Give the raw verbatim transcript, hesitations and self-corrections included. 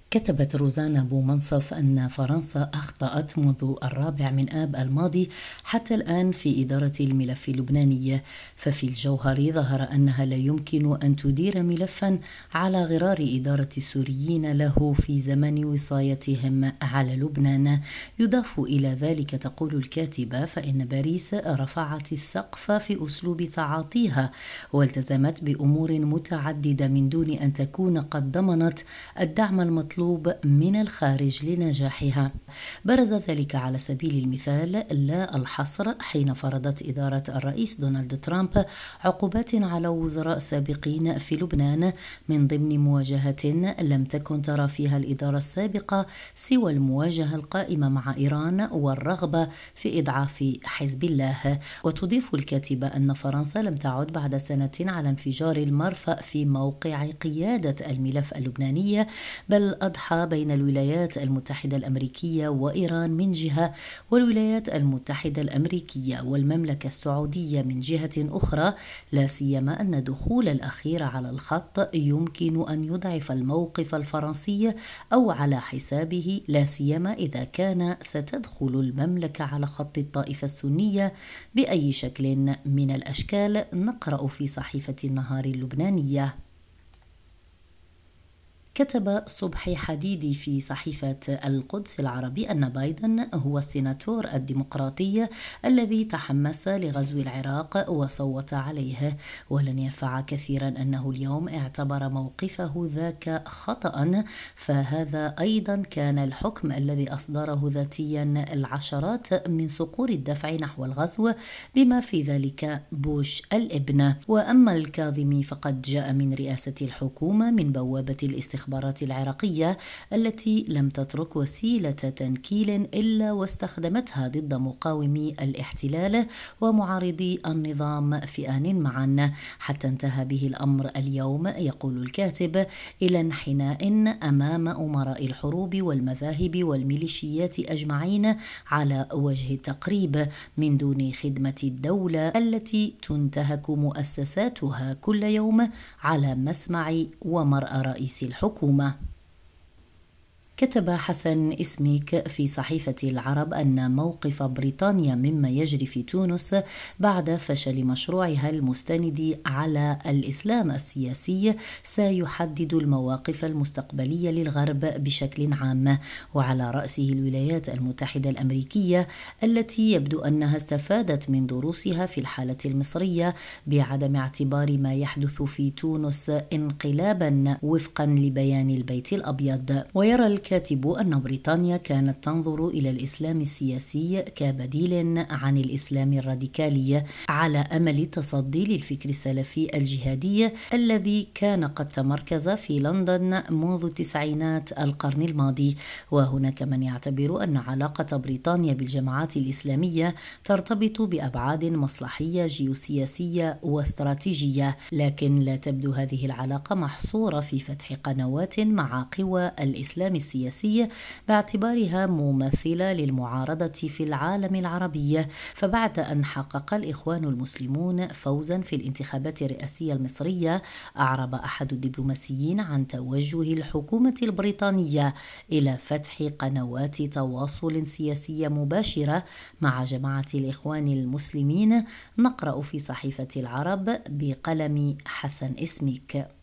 كتبت روزانا بومنصف أن فرنسا أخطأت منذ الرابع من آب الماضي حتى الآن في إدارة الملف اللبناني، ففي الجوهر ظهر أنها لا يمكن أن تدير ملفا على غرار إدارة السوريين له في زمن وصايتهم على لبنان. يضاف إلى ذلك، تقول الكاتبة، فإن باريس رفعت السقف في أسلوب تعاطيها والتزمت بأمور متعددة من دون أن تكون قد ضمنت الدعم المطلوب من الخارج لنجاحها. برز ذلك على سبيل المثال لا الحصر حين فرضت إدارة الرئيس دونالد ترامب عقوبات على وزراء سابقين في لبنان من ضمن مواجهة لم تكن ترى فيها الإدارة السابقة سوى المواجهة القائمة مع إيران والرغبة في إضعاف حزب الله. وتضيف الكاتبة أن فرنسا لم تعد بعد سنة على انفجار المرفأ في موقع قيادة الملف اللبناني، بل أضحى بين الولايات المتحدة الأمريكية وإيران من جهة، والولايات المتحدة الأمريكية والمملكة السعودية من جهة أخرى، لا سيما أن دخول الأخير على الخط يمكن أن يضعف الموقف الفرنسي أو على حسابه، لا سيما إذا كان ستدخل المملكة على خط الطائفة السنية بأي شكل من الأشكال. نقرأ في صحيفة النهار اللبنانية. كتب صبحي حديدي في صحيفة القدس العربي أن بايدن هو السيناتور الديمقراطي الذي تحمس لغزو العراق وصوت عليه، ولن ينفع كثيرا أنه اليوم اعتبر موقفه ذاك خطأ، فهذا أيضا كان الحكم الذي أصدره ذاتيا العشرات من صقور الدفع نحو الغزو بما في ذلك بوش الابن. وأما الكاظمي فقد جاء من رئاسة الحكومة من بوابة الاستخبارات العراقية التي لم تترك وسيلة تنكيل إلا واستخدمتها ضد مقاومي الاحتلال ومعارضي النظام في آن معا، حتى انتهى به الأمر اليوم، يقول الكاتب، إلى انحناء أمام أمراء الحروب والمذاهب والميليشيات أجمعين على وجه التقريب من دون خدمة الدولة التي تنتهك مؤسساتها كل يوم على مسمع ومرأى رئيس الحكومة. كتب حسن إسميك في صحيفة العرب أن موقف بريطانيا مما يجري في تونس بعد فشل مشروعها المستند على الإسلام السياسي سيحدد المواقف المستقبلية للغرب بشكل عام، وعلى رأسه الولايات المتحدة الأمريكية التي يبدو أنها استفادت من دروسها في الحالة المصرية بعدم اعتبار ما يحدث في تونس انقلابا وفقا لبيان البيت الأبيض. ويرى الكاتب أن بريطانيا كانت تنظر إلى الإسلام السياسي كبديل عن الإسلام الراديكالي على أمل التصدي للفكر السلفي الجهادي الذي كان قد تمركز في لندن منذ تسعينات القرن الماضي. وهناك من يعتبر أن علاقة بريطانيا بالجماعات الإسلامية ترتبط بأبعاد مصلحية جيوسياسية واستراتيجية، لكن لا تبدو هذه العلاقة محصورة في فتح قنوات مع قوى الإسلام السياسي باعتبارها ممثلة للمعارضة في العالم العربي. فبعد أن حقق الإخوان المسلمون فوزا في الانتخابات الرئاسية المصرية، أعرب أحد الدبلوماسيين عن توجه الحكومة البريطانية إلى فتح قنوات تواصل سياسية مباشرة مع جماعة الإخوان المسلمين. نقرأ في صحيفة العرب بقلم حسن إسميك.